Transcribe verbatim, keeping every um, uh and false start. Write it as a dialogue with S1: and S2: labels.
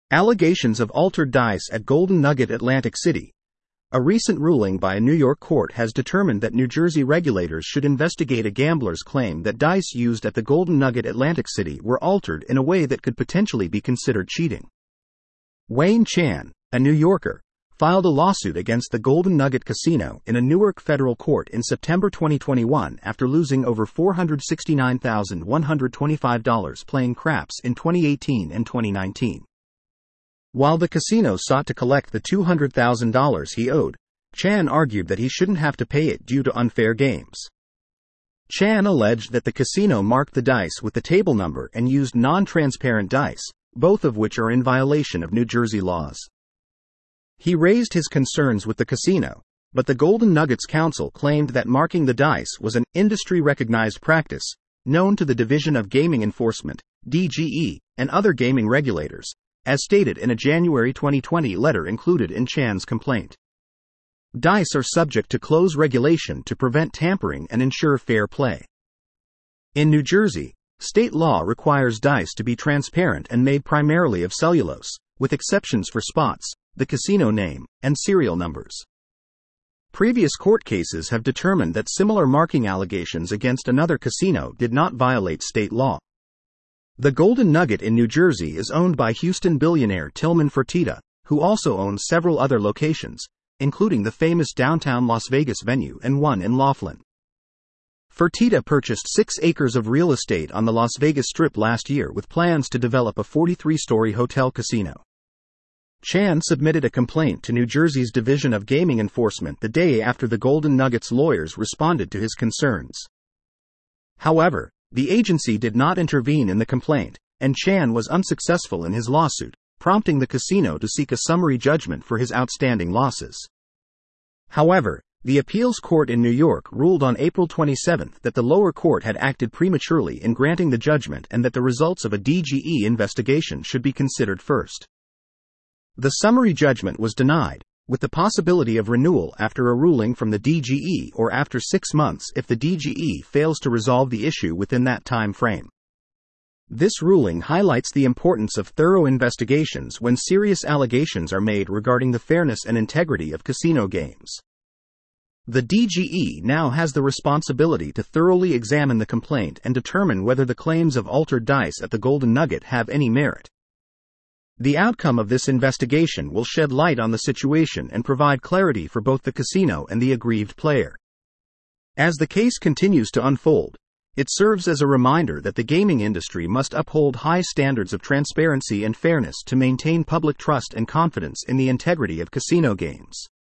S1: Allegations of altered dice at Golden Nugget Atlantic City. A recent ruling by a New York court has determined that New Jersey regulators should investigate a gambler's claim that dice used at the Golden Nugget Atlantic City were altered in a way that could potentially be considered cheating. Wayne Chan, a New Yorker, filed a lawsuit against the Golden Nugget Casino in a Newark federal court in September twenty twenty-one after losing over four hundred sixty-nine thousand one hundred twenty-five dollars playing craps in twenty eighteen and twenty nineteen. While the casino sought to collect the two hundred thousand dollars he owed, Chan argued that he shouldn't have to pay it due to unfair games. Chan alleged that the casino marked the dice with the table number and used non-transparent dice, both of which are in violation of New Jersey laws. He raised his concerns with the casino, but the Golden Nuggets Council claimed that marking the dice was an industry-recognized practice, known to the Division of Gaming Enforcement, D G E, and other gaming regulators, as stated in a January twenty twenty letter included in Chan's complaint. Dice are subject to close regulation to prevent tampering and ensure fair play. In New Jersey, state law requires dice to be transparent and made primarily of cellulose, with exceptions for spots, the casino name, and serial numbers. Previous court cases have determined that similar marking allegations against another casino did not violate state law. The Golden Nugget in New Jersey is owned by Houston billionaire Tillman Fertitta, who also owns several other locations, including the famous downtown Las Vegas venue and one in Laughlin. Fertitta purchased six acres of real estate on the Las Vegas Strip last year with plans to develop a forty-three story hotel casino. Chan submitted a complaint to New Jersey's Division of Gaming Enforcement the day after the Golden Nuggets lawyers responded to his concerns. However, the agency did not intervene in the complaint, and Chan was unsuccessful in his lawsuit, prompting the casino to seek a summary judgment for his outstanding losses. However, the appeals court in New York ruled on April twenty-seventh that the lower court had acted prematurely in granting the judgment and that the results of a D G E investigation should be considered first. The summary judgment was denied, with the possibility of renewal after a ruling from the D G E or after six months if the D G E fails to resolve the issue within that time frame. This ruling highlights the importance of thorough investigations when serious allegations are made regarding the fairness and integrity of casino games. The D G E now has the responsibility to thoroughly examine the complaint and determine whether the claims of altered dice at the Golden Nugget have any merit. The outcome of this investigation will shed light on the situation and provide clarity for both the casino and the aggrieved player. As the case continues to unfold, it serves as a reminder that the gaming industry must uphold high standards of transparency and fairness to maintain public trust and confidence in the integrity of casino games.